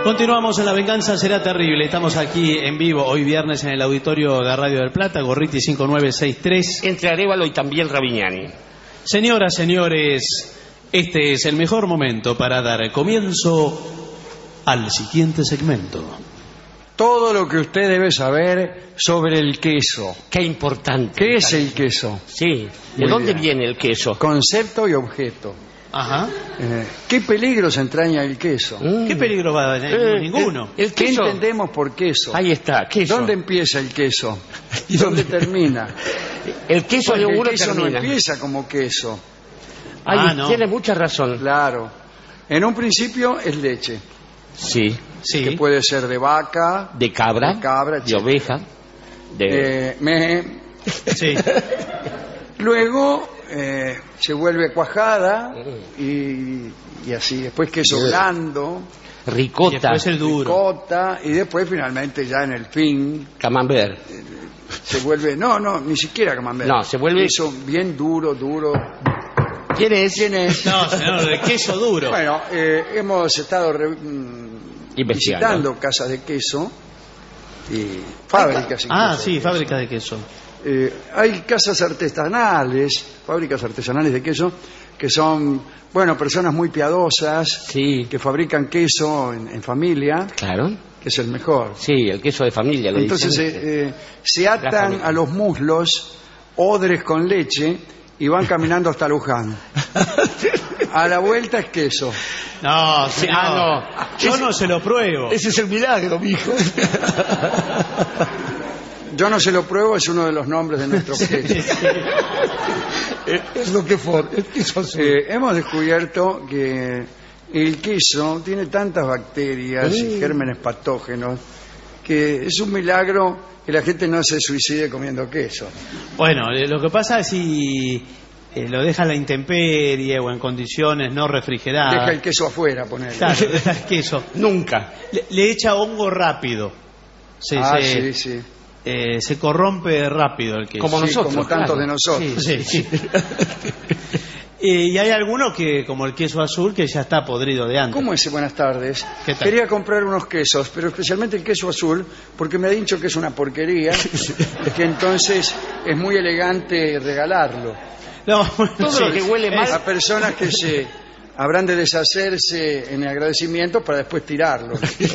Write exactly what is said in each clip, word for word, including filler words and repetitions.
Continuamos en La Venganza Será Terrible. Estamos aquí en vivo hoy viernes en el auditorio de Radio del Plata, Gorriti cinco nueve seis tres. Entre Arévalo y también Raviñani. Señoras, señores, este es el mejor momento para dar comienzo al siguiente segmento. Todo lo que usted debe saber sobre el queso. Qué importante. ¿Qué es el queso? Sí. ¿De Muy dónde bien. viene el queso? Concepto y objeto. Ajá. Eh, ¿Qué peligros entraña el queso? Mm. ¿Qué peligro va a tener? Eh, Ninguno. El, el ¿Qué queso. entendemos por queso? Ahí está, queso. ¿Dónde empieza el queso? ¿Y dónde termina? El queso Porque de el uno queso no termina. empieza como queso. Ahí, Ah, no. tiene mucha razón. Claro. En un principio es leche, Sí. Sí. que puede ser de vaca, De cabra. de cabra, De etcétera. oveja. De... de me. Sí. Luego eh, se vuelve cuajada y, y así. Después queso blando, Y Ricota. después el duro. ricota, y después finalmente ya en el fin Camembert. se vuelve, no, no, ni siquiera camembert. No, se vuelve- Queso bien duro, duro. ¿Quién es? ¿Quién es? No, señor, de queso duro. Bueno, eh, hemos estado re- mm, Investigando. visitando casas de queso y fábricas. Ah, incluso sí, de queso. fábrica de queso. Eh, hay casas artesanales, fábricas artesanales de queso, que son, bueno, personas muy piadosas, Sí. que fabrican queso en, en familia, Claro. que es el mejor. Sí, el queso de familia. Lo Entonces dicen. eh, eh, se La atan familia. a los muslos odres con leche y van caminando hasta Luján. A la vuelta es queso. No, señor. Ah, no. Yo Ese- no se lo pruebo. Ese es el milagro, mijo. Yo no se lo pruebo, es uno de los nombres de nuestro queso. Es lo que fue. El queso azul. Eh, hemos descubierto que el queso tiene tantas bacterias y gérmenes patógenos que es un milagro que la gente no se suicide comiendo queso. Bueno, eh, lo que pasa es si eh, lo deja a la intemperie o en condiciones no refrigeradas. Deja el queso afuera, poner. Claro, deja el queso. Nunca. Le, le echa hongo rápido. Se, Ah, se, sí, sí. eh, se corrompe rápido el queso. Como Sí, nosotros, como tantos claro. de nosotros. Sí, sí. Eh, y hay algunos que, como el queso azul, que ya está podrido de antes. ¿Cómo es? Buenas tardes. ¿Qué tal? Quería comprar unos quesos, pero especialmente el queso azul, porque me ha dicho que es una porquería, y que entonces es muy elegante regalarlo. No, bueno, Todo sí. lo que huele mal. A personas que se habrán de deshacerse en agradecimiento para después tirarlo.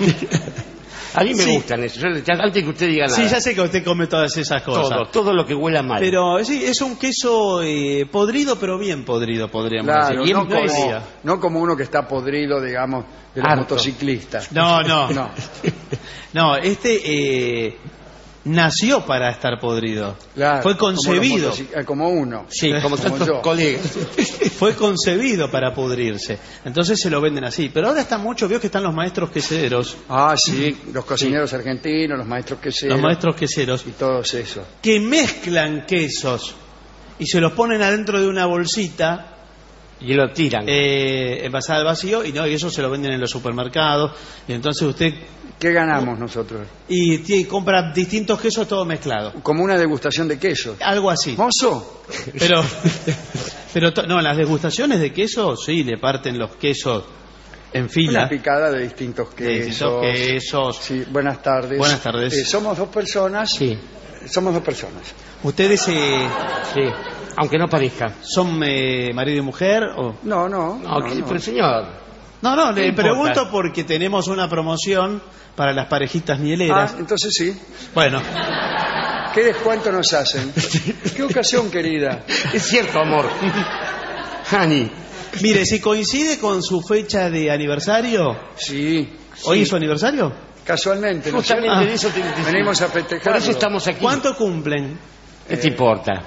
A mí me Sí. gustan eso. Yo, ya- antes que usted diga nada. Sí, ya sé que usted come todas esas cosas. Todo, todo lo que huela mal. Pero sí, es un queso eh, podrido, pero bien podrido, podríamos Claro, decir. no Bien como, podrido. no como uno que está podrido, digamos, de los Harto. motociclistas. No, no. No. No, este eh, nació para estar podrido. Claro, Fue como los concebido. motocic- eh, Como uno. Sí, como, Como tantos yo. colegas. Fue concebido para pudrirse. Entonces se lo venden así. Pero ahora están muchos, veo que están los maestros queseros. Ah, sí, los cocineros argentinos, los maestros queseros. Los maestros queseros. Y todos esos. Que mezclan quesos y se los ponen adentro de una bolsita Y lo tiran. eh, envasada al vacío y no, y eso se lo venden en los supermercados. Y entonces usted ¿Qué ganamos nosotros? y, tie- compra distintos quesos todo mezclado. Como una degustación de quesos. Algo así. ¿Mozo? Pero, pero to- no, en las degustaciones de queso sí le parten los quesos en Una fila. picada de distintos De quesos. distintos quesos. Sí, buenas tardes. Buenas tardes. Eh, somos dos personas. Sí, Somos dos personas. ¿Ustedes eh, sí. Aunque no parezca. son eh, marido y mujer? O... No, no. No, no, que- no. pero señor. No, no, ¿Qué le importa? pregunto porque tenemos una promoción para las parejitas mieleras. Ah, entonces sí. Bueno, ¿Qué descuento nos hacen? ¿Qué ocasión, querida? Es cierto, amor. Honey. mire, si coincide con su fecha de aniversario, Sí, ¿hoy Sí. es su aniversario? casualmente. ¿no es Justamente cierto? de eso te, te- Venimos a Por festejarlo. eso estamos aquí. ¿Cuánto cumplen? ¿Qué te importa?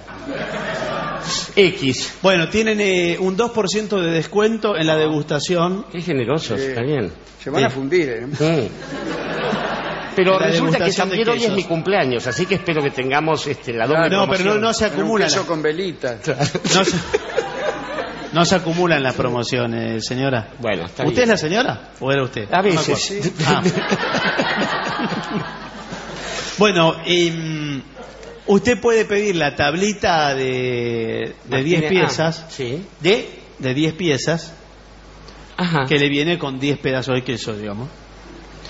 X. Bueno, tienen eh, un dos por ciento de descuento en la degustación. Qué generosos, Eh, está bien. Se van a Sí. fundir, ¿eh? Mm. Pero La resulta que degustación de también hoy es quesos. mi cumpleaños, así que espero que tengamos este, la doble No, pero no, promoción. no se Pero un acumulan. queso con velitas. No se, no se acumulan las promociones, señora. Bueno, está ¿Usted es bien. la señora o era usted? A No me veces. acuerdo. Ah. Bueno, em, usted puede pedir la tablita de de diez Martínez- piezas, ah, sí. de de diez piezas, Ajá. que le viene con diez pedazos de queso, digamos.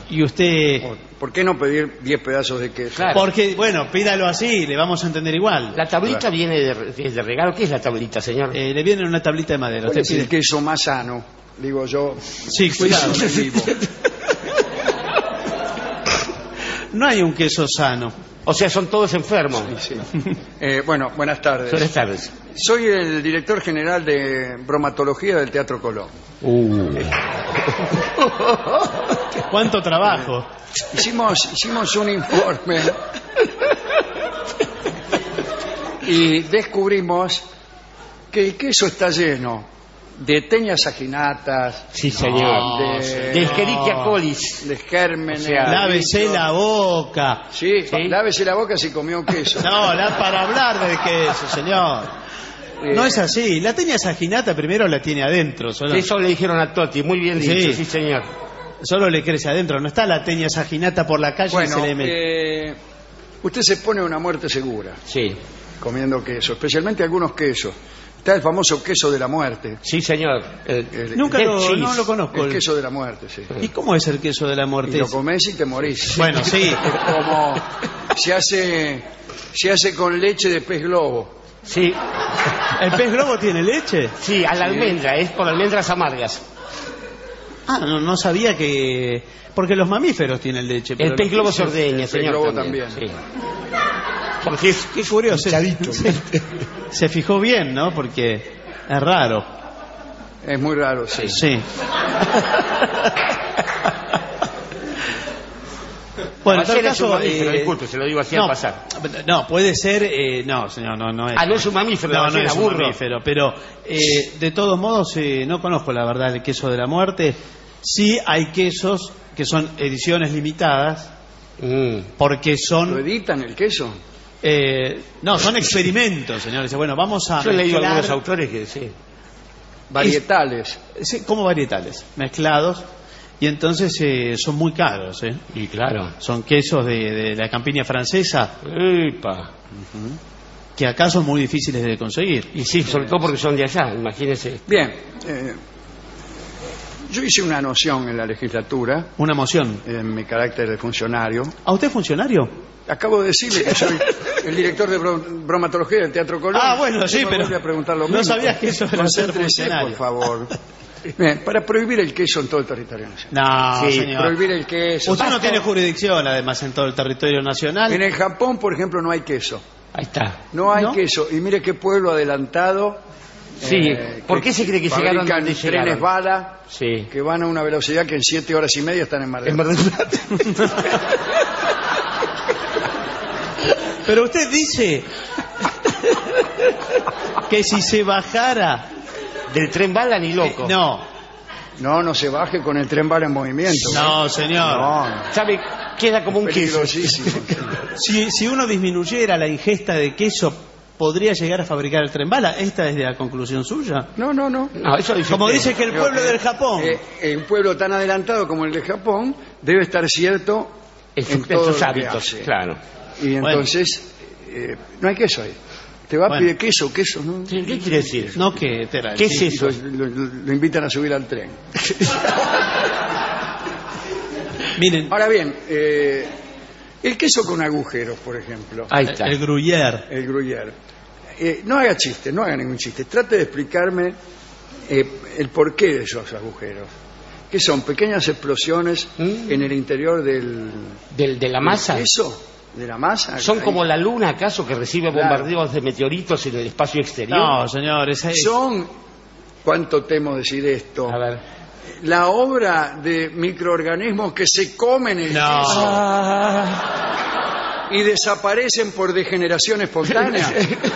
Y usted... ¿Por qué no pedir diez pedazos de queso? Claro. Porque, bueno, pídalo así, le vamos a entender igual. La tablita Claro. viene de, de regalo. ¿Qué es la tablita, señor? Eh, le viene una tablita de madera. ¿Cuál Usted es el pide... queso más sano? Digo yo. Sí, cuidado. Queso vivo. No hay un queso sano. O sea, son todos enfermos. Sí. Eh, bueno, buenas tardes. Buenas tardes. Soy el director general de bromatología del Teatro Colón. Uh. ¿Cuánto trabajo? Hicimos, hicimos un informe y descubrimos que el queso está lleno de teñas aginatas, Sí, señor. No, de, señor. De Escherichia colis. de gérmenes. O sea, Lávese la boca. Sí, Sí. lávese la boca si comió queso. No, la, para hablar del queso, señor. Eh, No es así. La teña saginata primero la tiene adentro. Solo, Eso le dijeron a Totti. Muy bien Sí. dicho, sí, señor. solo le crece adentro. No está la teña saginata por la calle y Bueno, se le mete. eh, usted se pone una muerte segura Sí. comiendo queso, especialmente algunos quesos. Está el famoso queso de la muerte. Sí, señor. El- El, Nunca Dead lo, cheese. no lo conozco. el queso de la muerte, sí. ¿Y cómo es el queso de la Y muerte? lo comes y te morís. Bueno, sí. Como se hace, se hace con leche de pez globo. Sí, ¿El pez globo tiene leche? sí, a la almendra. Es por almendras amargas. Ah, no, no sabía que... Porque los mamíferos tienen leche. pero El pez los globo se quesos- ordeña, pez señor. globo también. también. Sí. Porque es... Qué curioso. Se, se fijó bien, ¿no? Porque es raro. Es muy raro, sí. Sí. Bueno, en tal Ballena es un caso... mamífero, eh, disculpe, se lo digo así no, al pasar. no, puede ser... eh, no, señor, no, no es. Ah, no es un mamífero, la No, no ballena, es un burro. mamífero, pero eh, de todos modos eh, no conozco la verdad el queso de la muerte. Sí hay quesos que son ediciones limitadas Mm. porque ¿Lo son... editan el queso? eh, no, son experimentos, señores. Bueno, vamos a Yo he leído mezclar- algunos autores que sí. Varietales. sí, como varietales, mezclados, y entonces eh, son muy caros, ¿eh? Y claro. Son quesos de, de la campiña francesa Epa. que acá son muy difíciles de conseguir. Y sí, sobre todo porque son de allá, imagínense. Bien. eh, yo hice una noción en la legislatura, Una moción. en mi carácter de funcionario. ¿A usted es funcionario? Acabo de decirle que soy el director de bro- bromatología del Teatro Colón. Ah, bueno, Usted sí, me pero vuelve a preguntar lo no mismo. sabías que eso era ser Concéntrese, funcionario. por favor. Bien, para prohibir el queso en todo el territorio nacional. No, Sí, señor. Prohibir el queso. Usted no Basta. tiene jurisdicción, además, en todo el territorio nacional. En el Japón, por ejemplo, no hay queso. Ahí está. No hay ¿No? queso. Y mire qué pueblo adelantado. Sí, eh, ¿por qué se cree que llegaron fabrican donde trenes llegaron? bala Sí. que van a una velocidad que en siete horas y media están en Mar del En Plata. Mar del Plata. Pero usted dice que si se bajara... Del tren bala ni loco. Eh, no, No, no se baje con el tren bala en movimiento. no, señor. No, no. ¿Sabe? Queda como un queso. Peligrosísimo. Si, si uno disminuyera la ingesta de queso, ¿podría llegar a fabricar el tren bala? ¿Esta es de la conclusión suya? No, no, no. No, eso dice Como usted. dice que el pueblo del Japón... Eh, eh, un pueblo tan adelantado como el de Japón debe estar cierto En, en su- todo en sus lo que hábitos, hace. claro. Y entonces, eh, no hay queso ahí. Te va a Bueno. pedir queso, queso, ¿no? Sí, ¿qué quiere decir? No, que te era- ¿Qué es sí. eso? Lo, lo- lo invitan a subir al tren. Miren, Ahora bien, eh, el queso con agujeros, por ejemplo, Ahí está. el gruyère. el gruyère. Eh, no haga chiste, no haga ningún chiste. Trate de explicarme eh, el porqué de esos agujeros. Que son pequeñas explosiones Mm. en el interior del, Del, de la masa. del queso, de la masa. ¿Son Ahí. como la luna, acaso, que recibe Claro. bombardeos de meteoritos en el espacio exterior? No, señor, esa es... Son, ¿cuánto temo decir esto? A ver. La obra de microorganismos que se comen el No. queso Ah, y desaparecen por degeneración espontánea.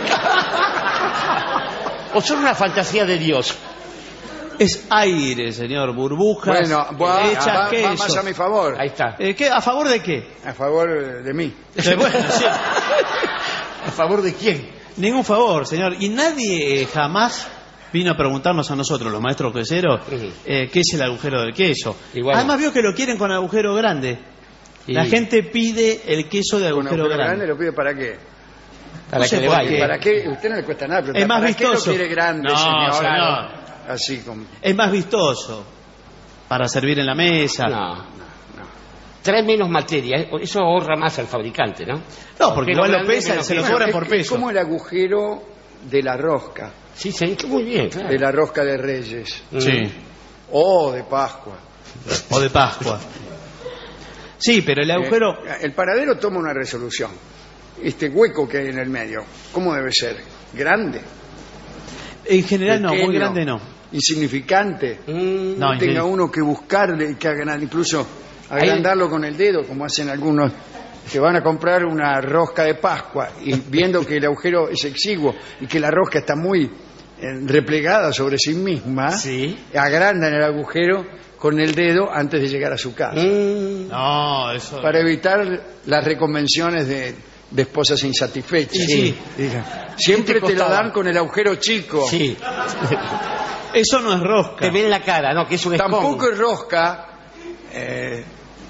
o son una fantasía de Dios. Es aire, señor, burbujas Bueno, va, hechas va- va queso. más a mi favor. Ahí está. Eh, ¿qué? ¿A favor de qué? A favor de mí. Eh, bueno, sí, ¿A favor de quién? ningún favor, señor. Y nadie eh, jamás vino a preguntarnos a nosotros, los maestros queseros, Ujú. eh, qué es el agujero del queso. Y bueno. Además veo que lo quieren con agujero grande. Y- La gente pide el queso de Con agujero agujero grande. grande lo pide para qué. Para No sé que le por vaya. qué. ¿Para qué? Usted no le cuesta nada. Pero Es más ¿para vistoso. qué lo quiere grande, No, señor? señor. Así como... Es más vistoso para servir en la mesa. No. trae menos materia. ¿eh? Eso ahorra más al fabricante, ¿no? No, porque igual lo grande pesa, menos se lo peso. cobran Es- por es peso. como el agujero de la rosca, Sí, se hinchó muy bien, claro. de la rosca de Reyes Sí. o de Pascua. O de Pascua. Sí, pero el agujero... Eh, el paradero toma una resolución. Este hueco que hay en el medio, ¿cómo debe ser? ¿Grande? En general no, muy Pequeño, grande no. ¿Insignificante? Mm, No, Que tenga insignificante. uno que buscarle y que hagan incluso agrandarlo con el dedo, como hacen algunos que van a comprar una rosca de Pascua y viendo que el agujero es exiguo y que la rosca está muy eh, replegada sobre sí misma, Sí. agrandan el agujero con el dedo antes de llegar a su casa, mm. No, eso... para evitar las reconvenciones de, de esposas insatisfechas. Sí, sí. Digan, siempre ¿Qué te te lo costaba? dan con el agujero chico. Sí. Eso no es rosca. Te ven la cara, ¿no? Que es un Tampoco esponja. es rosca eh,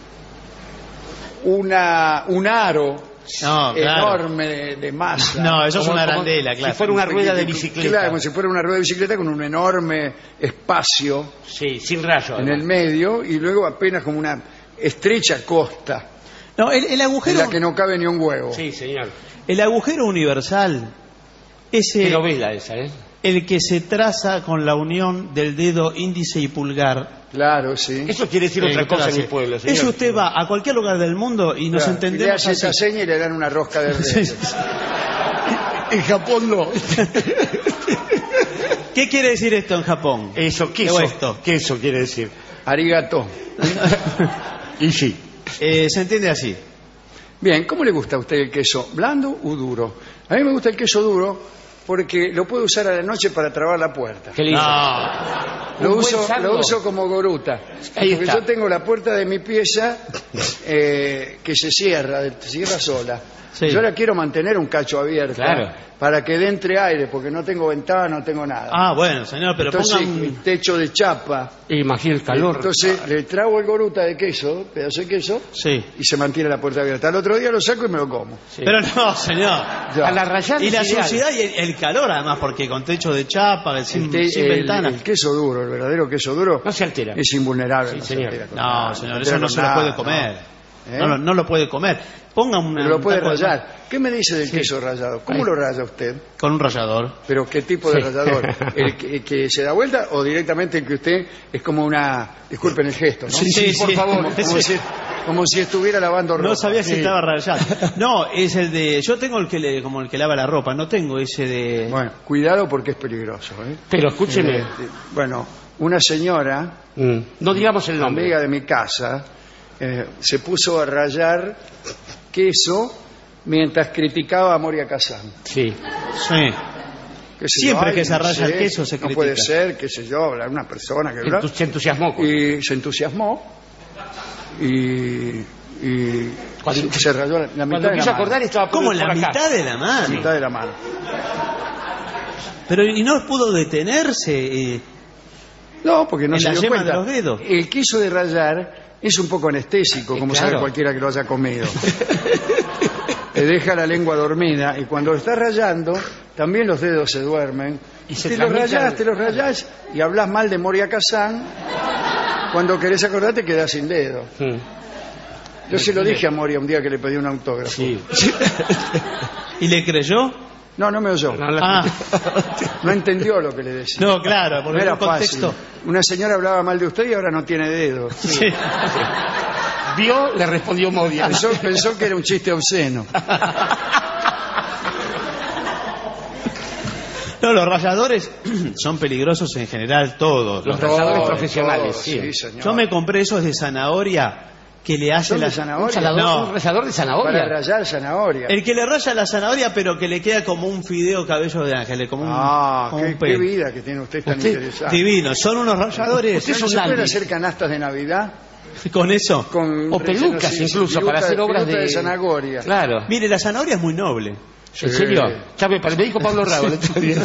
una, un aro No, claro. enorme de, de masa. No, eso es Como- una como arandela, si claro. fuera una rueda de Claro, bicicleta. como si fuera una rueda de bicicleta con un enorme espacio Sí, sin rayo. en el medio y luego apenas como una estrecha costa No, el, el en agujero... la que no cabe ni un huevo. Sí, señor. El agujero universal es Qué el, novela esa, ¿eh? el que se traza con la unión del dedo índice y pulgar. Claro, sí. Eso quiere decir otra Eh, cosa en trace. mi pueblo, señor. Eso usted va a cualquier lugar del mundo y nos Claro, y le entendemos hace esa así. seña y le dan una rosca de Sí, reyes. sí, sí. En Japón no. ¿Qué quiere decir esto en Japón? Eso, queso. O esto. Queso quiere decir. Arigato. Y sí. Eh, se entiende así. Bien, ¿cómo le gusta a usted el queso? ¿Blando o duro? A mí me gusta el queso duro porque lo puedo usar a la noche para trabar la puerta. Qué lindo. No. Lo Un buen uso, sardo. lo uso como goruta. Ahí Porque está. yo tengo la puerta de mi pieza eh, que se cierra, se cierra sola. Sí. Yo la quiero mantener un cacho abierto Claro. para que dé entre aire, porque no tengo ventana, no tengo nada. Ah, bueno, señor, pero Entonces, pongan... el techo de chapa. Imagina el calor. Entonces, le trago el goruta de queso, pedazo de queso, Sí. y se mantiene la puerta abierta. Al otro día lo saco y me lo como. Sí. Pero no, señor. Ya. A la rayada Y es la ideal. suciedad y el, el calor, además, porque con techo de chapa, sin, El, te- sin el- ventana. el queso duro, el verdadero queso duro, No se altera. es invulnerable. Sí, no se señor. altera con No, nada, señor, se eso altera no con se lo nada, puede ¿no? comer. ¿Eh? No, lo- no lo puede comer. Ponga una, Pero lo un puede taco de rallar. ¿Qué me dice del Sí. queso rallado? ¿Cómo Ahí. lo raya usted? ma- Con un rallador. ¿Pero qué tipo de Sí. rallador? ¿El que, el que se da vuelta o directamente el que usted es como una... Disculpen el gesto, ¿no? Sí, sí, por sí. favor. Como, como si, como si estuviera lavando ropa. No sabía si Sí. estaba rayado. No, es el de... Yo tengo el que le, como el que lava la ropa, no tengo ese de... Bueno, cuidado porque es peligroso. ¿eh? Pero escúcheme. Eh, bueno, una señora, Mm. No digamos el nombre. amiga de mi casa, eh, se puso a rallar queso mientras criticaba a Moria Kazan. Sí. Sí. Qué sé Siempre yo, que ay, se no raya el sé, queso se no critica. puede ser, qué sé yo, una persona que... Entu- Se entusiasmó. con- Y se entusiasmó y, y Cuando- se, se rayó la, la mitad Cuando de la quiso mano. acordar estaba por, ¿Cómo en por la acá. mitad de la La mano? mitad de la mano. Pero y no pudo detenerse. eh, No, porque no En se la dio yema cuenta. de los dedos. El queso de rallar es un poco anestésico, Eh, como claro. sabe cualquiera que lo haya comido. Te deja la lengua dormida y cuando lo estás rayando, también los dedos se duermen. Y se te los transmite rayás, al- te los rayás y hablas mal de Moria Kazan. Cuando querés acordarte, quedás sin dedo. Mm. Yo se lo dije a Moria un día que le pedí un autógrafo. Sí. ¿Y le creyó? No, no me oyó. No, la- Ah, No entendió lo que le decía. no, claro, No porque en era un contexto... fácil. Una señora hablaba mal de usted y ahora no tiene dedos. Sí. Vio, le respondió Modia. Pensó, pensó que era un chiste obsceno. No, los ralladores son peligrosos en general todos. Los Los- ralladores Todo, profesionales, todo, sí. señor. Yo me compré esos de zanahoria que le hace ¿Son de la... Un, zanahoria? salador- No. un rallador de zanahoria. Para rallar zanahoria. El que le raya la zanahoria, pero que le queda como un fideo cabello de ángel, como un, Ah, como qué, un qué pelo. vida que tiene usted tan Usted- interesante. Divino, son unos ralladores. ¿Usted es no un se pueden dandy. hacer canastas de Navidad? Con eso. Con O pelucas rellenos, sí, incluso, viruta- para hacer obras viruta de... de zanahoria. Claro. Mire, la zanahoria es muy noble. Sí. ¿En serio? Llame para el médico Pablo Rago el otro día.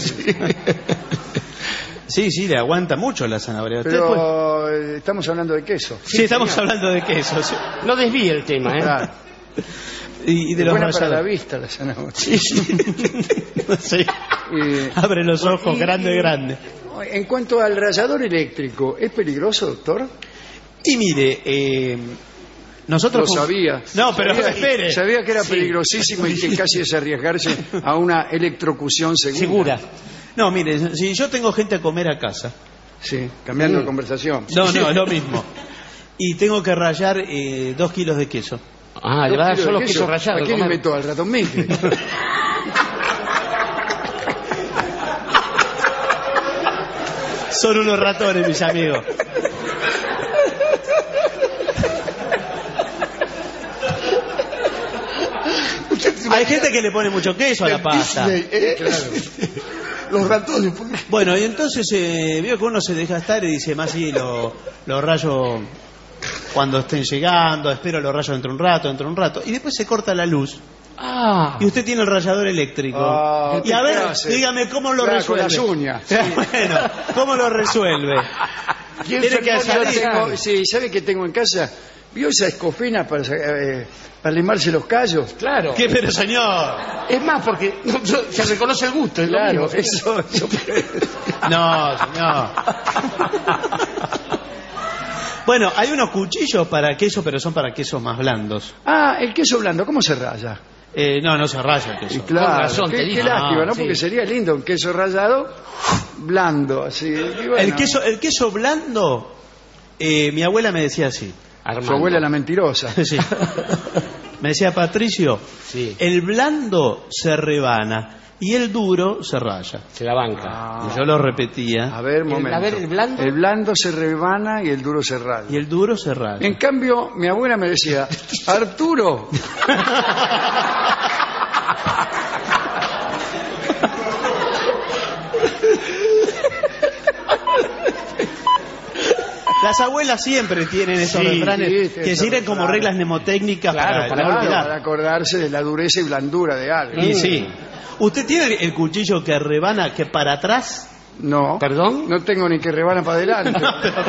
Sí, sí, le aguanta mucho la zanahoria. Usted puede- Pero eh, estamos hablando de queso. Sí, estamos hablando de queso. sí. No desvíe el tema, ¿eh? Claro. Y, y de Es los buena para la ralladores. vista la zanahoria. Sí, sí. Sí. Y- Abre los ojos, y- grande, y- grande. En cuanto al rallador eléctrico, ¿es peligroso, doctor? Y mire, eh, Nosotros Lo fun- sabía. No, pero sabía, espere. Sabía que era Sí. peligrosísimo y que casi es arriesgarse a una electrocución segura. Segura. No, mire, si yo tengo gente a comer a casa, Sí, cambiando Mm. de conversación. no, no, lo mismo, y tengo que rallar eh, dos kilos de queso. Ah, le va a dar Dos solo kilos de queso rallado. ¿A quién comer. inventó? ¿Al ratón Mickey? Son unos ratones, mis amigos. Hay gente que le pone mucho queso a la pasta. Disney, ¿eh? Los ratones. Bueno, y entonces eh, veo que uno se deja estar y dice, más sí, lo, lo rayo cuando estén llegando, espero lo rayo dentro de un rato, dentro de un rato. Y después se corta la luz Ah. y usted tiene el rallador eléctrico. Ah, y a ¿qué ver, hace? dígame cómo lo Claro, con resuelve. las uñas. Bueno, ¿cómo lo resuelve? ¿Quién Tiene se que pone hacer a Yo así. tengo- sí, ¿sabe qué tengo en casa? ¿Vio esa escofina para, eh, para limarse los callos? Claro. ¿Qué, pero señor? Es más, porque no, yo- se reconoce el gusto. Es lo Claro, mismo. eso, eso- No, señor. Bueno, hay unos cuchillos para queso, pero son para quesos más blandos. Ah, el queso blando, ¿cómo se raya? Eh, no, no se raya el Y queso. claro, razón, qué, te qué dije. lástima, Ah, ¿no? sí. Porque sería lindo un queso rallado blando, así. Y bueno, El queso, el queso blando, eh, mi abuela me decía así. Armando. Su abuela la mentirosa. Sí. Me decía, Patricio, Sí. el blando se rebana y el duro se raya. Se la banca. Ah. Y yo lo repetía. A ver, El- momento. a ver, ¿el blando? El blando se rebana y el duro se raya. Y el duro se raya. En cambio, mi abuela me decía, Arturo, Las abuelas siempre tienen esos Sí, refranes sí, que esos sirven como refranes. reglas mnemotécnicas Claro, para, para no claro, olvidar. para acordarse de la dureza y blandura de algo. Y sí. ¿Usted tiene el cuchillo que rebana que para atrás? No, ¿Perdón? no tengo ni que rebana para adelante.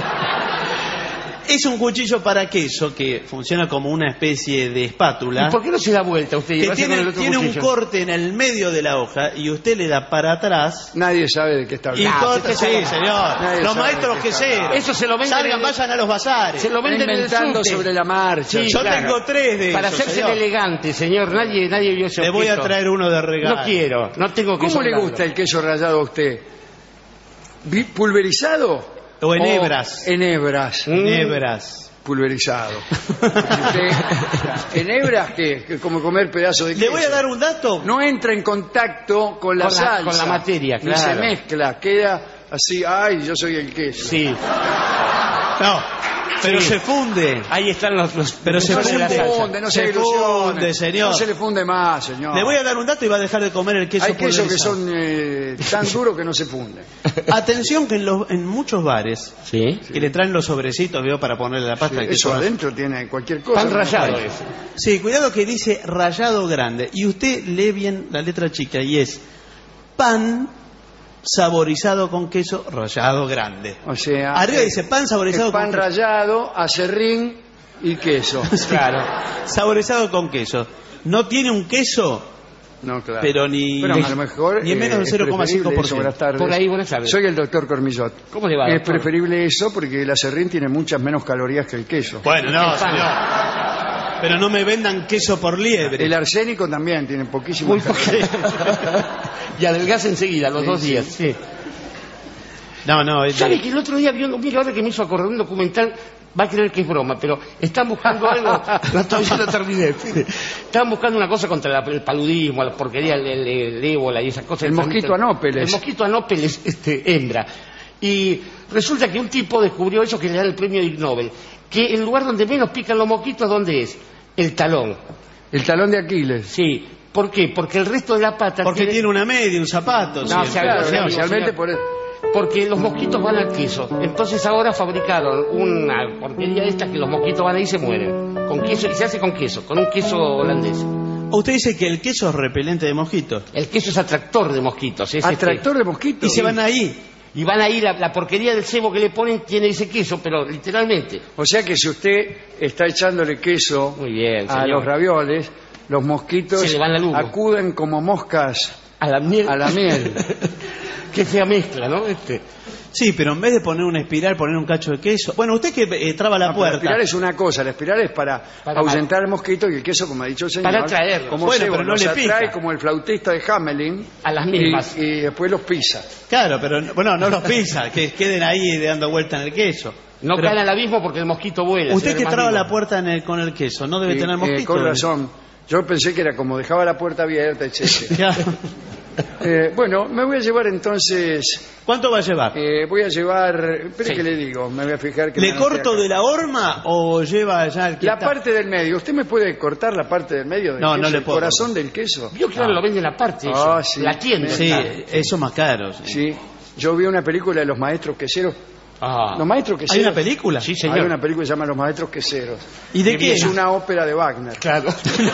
Es un cuchillo para queso que funciona como una especie de espátula. ¿Y por qué no se da vuelta usted? y Que lo hace con tiene, el otro tiene un cuchillo? corte en el medio de la hoja y usted le da para atrás Nadie sabe de qué está y hablando. corta. usted Sí, sabe. señor. Nadie Los sabe maestros de qué está queseros. Eso se lo venden Salgan, en- vayan a los bazares. Se lo Está venden en el inventando subte. sobre la marcha. Sí, Yo claro. tengo tres de Para esos, hacerse señor. el elegante, señor. Nadie, nadie vio ese Le voy a objeto. traer uno de regalo. No quiero, no tengo que ¿Cómo le gusta el queso rallado a usted? Vi- ¿Pulverizado? O en ¿O hebras. En hebras. Mm. En hebras. Pulverizado. Usted, en hebras, que, que como comer pedazo de queso. Le voy a dar un dato. No entra en contacto con la Con la- salsa. con la materia, Ni se claro. mezcla, queda así, ay, yo soy el queso. Sí, No, pero Sí. se funde. ahí están los... los Pero se No los se de la funde. salsa. funde, no se, Se ilusione. funde, señor. No se le funde más, señor. Le voy a dar un dato y va a dejar de comer el queso Hay quesos que pulverizado. son eh, tan duros que no se funden. Atención que en, los, en muchos bares Sí. que le traen los sobrecitos, veo, para ponerle la pasta. de Eso queso. adentro tiene cualquier cosa. Pan ¿no? rallado es. Sí, cuidado que dice rallado grande. Y usted lee bien la letra chica y es pan saborizado con queso rallado grande. O sea, Arriba eh, dice pan saborizado es pan con queso. rallado, acerrín y queso. Claro. Saborizado con queso. No tiene un queso, No, claro. pero ni, Pero a lo mejor ni en menos eh, del es cero coma cinco por preferible eso. Buenas ciento. tardes. Por ahí, buenas tardes. Soy el doctor Cormillot. ¿Cómo le va, Es doctor? preferible eso porque el acerrín tiene muchas menos calorías que el queso. Bueno, no, El pan. señor. Pero no me vendan queso por liebre. El arsénico también tiene poquísimas Muy calorías. Y adelgaza enseguida, los Sí, dos sí. días. Sí. No, no, es ¿Sabe que el otro día vi un... Mira, ahora que me hizo acordar un documental, va a creer que es broma, pero están buscando algo... No, todavía no terminé. Estaban buscando una cosa contra la- el paludismo, la porquería, el, el, el ébola y esas cosas. El mosquito anópeles. El mosquito anópeles, este, hembra. Y resulta que un tipo descubrió eso que le dan el premio Ig Nobel, que el lugar donde menos pican los mosquitos, ¿dónde es? El talón. El talón de Aquiles. Sí. ¿Por qué? Porque el resto de la pata... porque tiene una media, un zapato. No, sí. se Claro, Sí, especialmente señor. por eso. Porque los mosquitos van al queso. Entonces ahora fabricaron una porquería esta que los mosquitos van ahí y se mueren. Con queso, y se hace con queso, con un queso holandés. Usted dice que el queso es repelente de mosquitos. El queso es atractor de mosquitos. Es Atractor de mosquitos. Y se van ahí. este, y van ahí, la, la porquería del cebo que le ponen tiene ese queso, pero literalmente. O sea que si usted está echándole queso Muy bien, a señor. los ravioles, los mosquitos Se le van la luz. acuden como moscas A la miel. a la miel. Qué fea mezcla, ¿no? Este. Sí, pero en vez de poner una espiral, poner un cacho de queso. Bueno, usted que eh, traba la No, pero puerta. la espiral es una cosa, la espiral es para, Para ahuyentar al mosquito y el queso, como ha dicho el señor, Para atraerlo. como Bueno, cebo, pero no los le atrae pica. como el flautista de Hamelin A las y, mismas. y después los pisa. Claro, pero no- bueno, no los pisa, que queden ahí dando vuelta en el queso. No Pero caen al abismo porque el mosquito vuela. usted señor que traba Manilo. la puerta en el- con el queso, no debe Y, tener eh, mosquito. con razón. Yo pensé que era como dejaba la puerta abierta, etcétera. Ya. Eh, bueno, me voy a llevar entonces, ¿Cuánto va a llevar? eh, voy a llevar, espere Sí. que le digo, me voy a fijar que ¿Le me anoté corto acá. de la horma o lleva ya el que La está? parte del medio, ¿usted me puede cortar la parte del medio del No, queso, no le el puedo. corazón del queso? Vio que ahora lo venden aparte. eso. Ah, sí. La tienda. Sí, está. eso más caro. sí. Sí, yo vi una película de los maestros queseros. Ah. Los maestros queseros. ¿Hay una película? Sí, Hay señor. una película que se llama Los maestros queseros. ¿Y de qué? Es una ópera de Wagner. Claro.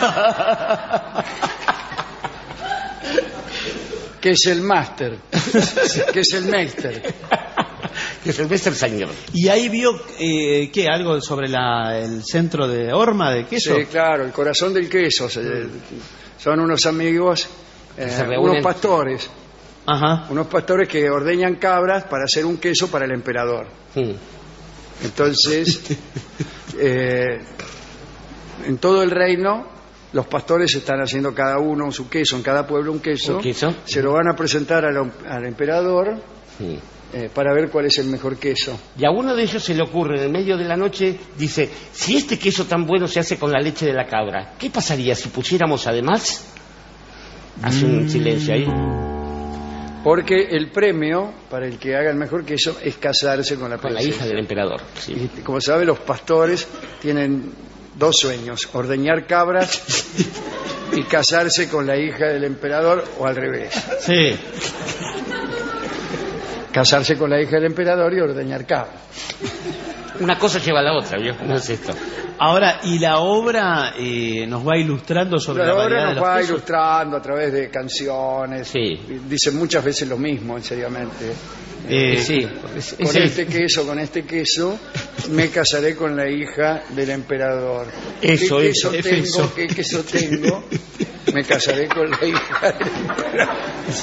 Que es el máster. Que es el meister. Que es el Mister Señor. ¿Y ahí vio eh, qué? ¿Algo sobre la, el centro de horma de queso? Sí, claro, el corazón del queso. se- Son unos amigos, eh, Se reúnen. unos pastores. Ajá. Unos pastores que ordeñan cabras para hacer un queso para el emperador. Mm. Entonces, eh, en todo el reino, los pastores están haciendo cada uno su queso, en cada pueblo un queso. Un queso. Se lo van a presentar al, al emperador Mm. eh, para ver cuál es el mejor queso. Y a uno de ellos se le ocurre, en el medio de la noche, dice, si este queso tan bueno se hace con la leche de la cabra, ¿qué pasaría si pusiéramos además? Hace un silencio ahí. Porque el premio para el que haga el mejor queso es casarse con la Con la princesa. hija del emperador. Sí. Y como sabe, los pastores tienen dos sueños: ordeñar cabras y casarse con la hija del emperador, o al revés. Sí. Casarse con la hija del emperador y ordeñar cabras. Una cosa lleva a la otra, ¿vio? No es esto. Ahora, ¿y la obra eh, nos va ilustrando sobre la Ahora variedad de nos los va quesos? ilustrando a través de canciones. Sí. Dicen muchas veces lo mismo, seriamente. Eh, sí. Es, Con es el- este queso, con este queso, me casaré con la hija del emperador. Eso, ¿Qué eso, queso es tengo? eso. ¿Qué queso tengo? Me casaré con la hija del emperador.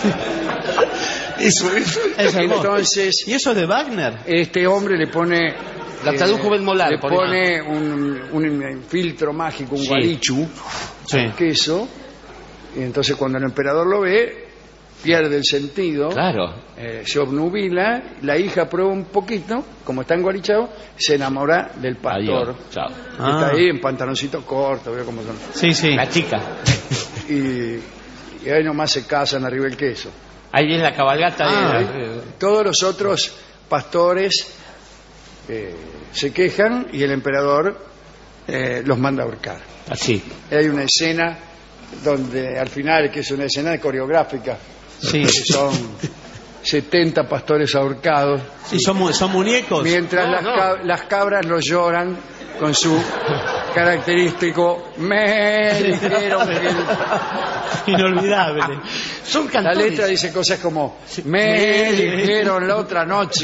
Eso, eso. Es hermoso. Entonces, ¿Y eso es de Wagner? este hombre le pone... La tradujo Ben Molar, Le por pone un, un filtro mágico, un Sí. guarichu, Sí. al queso, y entonces cuando el emperador lo ve, pierde el sentido, Claro. eh, se obnubila, la hija prueba un poquito, como está enguarichado, se enamora del pastor. Adiós. Chao. Ah. Está ahí en pantaloncito corto, veo cómo son. Sí, sí. La chica. Y, y ahí nomás se casan arriba del queso. Ahí viene la cabalgata Ah. de... Todos los otros pastores eh, se quejan y el emperador eh, los manda a ahorcar. Así. Hay una escena donde al final, que es una escena coreográfica, Sí. que son setenta pastores ahorcados, Sí, son, mu- son muñecos. mientras No, las, no. ca- las cabras lo lloran con su característico me dijeron que el-". Inolvidable. Son La cantores. letra dice cosas como me dijeron la otra noche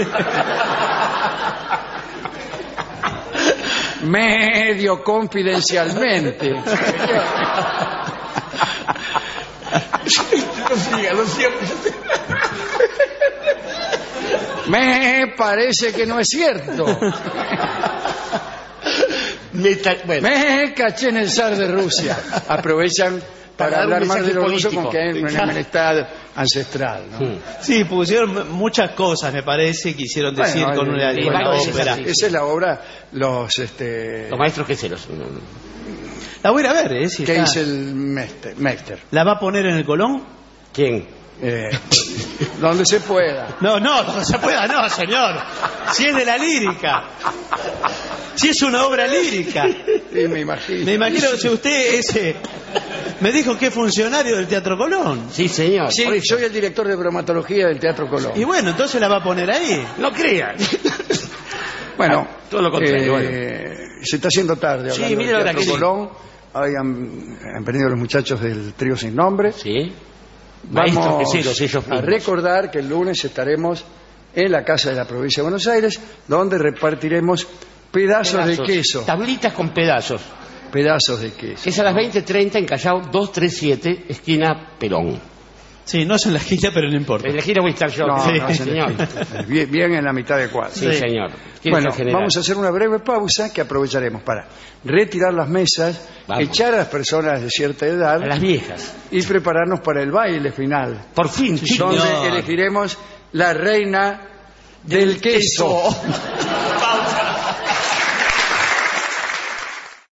medio confidencialmente. No siga, no siga. Me parece que no es cierto. Meta- bueno, Me caché en el zar de Rusia. Aprovechan para, Para dar un hablar más de mensaje los rusos político. porque hay una enemistad ancestral, ¿no? Mm. Sí, pusieron muchas cosas, me parece, quisieron decir Bueno, con una, eh, con la Wagner es ópera. así. Esa es la obra, los este los maestros queseros. La voy a ir a ver, ¿eh? Si que está- es el Meister, Meister. ¿La va a poner en el Colón? ¿Quién? Eh, donde se pueda. No, no, no se pueda, no, señor. Si es de la lírica. Si es una obra lírica. Sí, me imagino. Me imagino que si usted ese... Me dijo que es funcionario del Teatro Colón. Sí, señor. Sí, por eso. soy el director de bromatología del Teatro Colón. Y bueno, entonces la va a poner ahí. No crean. Bueno, Ah, todo lo contrario, eh, se está haciendo tarde Sí, hablando mire del la hora Teatro que sí. Colón. Hoy han, han venido los muchachos del trío sin nombre. Sí. Maestros Vamos queseros, ellos a mismos. recordar que el lunes estaremos en la Casa de la Provincia de Buenos Aires, donde repartiremos pedazos, de queso. Tablitas con pedazos. Pedazos de queso. Es a las veinte treinta en Callao doscientos treinta y siete, esquina Perón. Sí, no es en la esquina, pero no importa. En la gira voy a estar yo. No, sí, no, señor. Bien, bien en la mitad de cuadro. Sí, señor. ¿Quién Bueno, es el general? vamos a hacer una breve pausa que aprovecharemos para retirar las mesas, Vamos. echar a las personas de cierta edad A las viejas. y prepararnos para el baile final, Por fin, chicos. donde señor. elegiremos la reina del queso.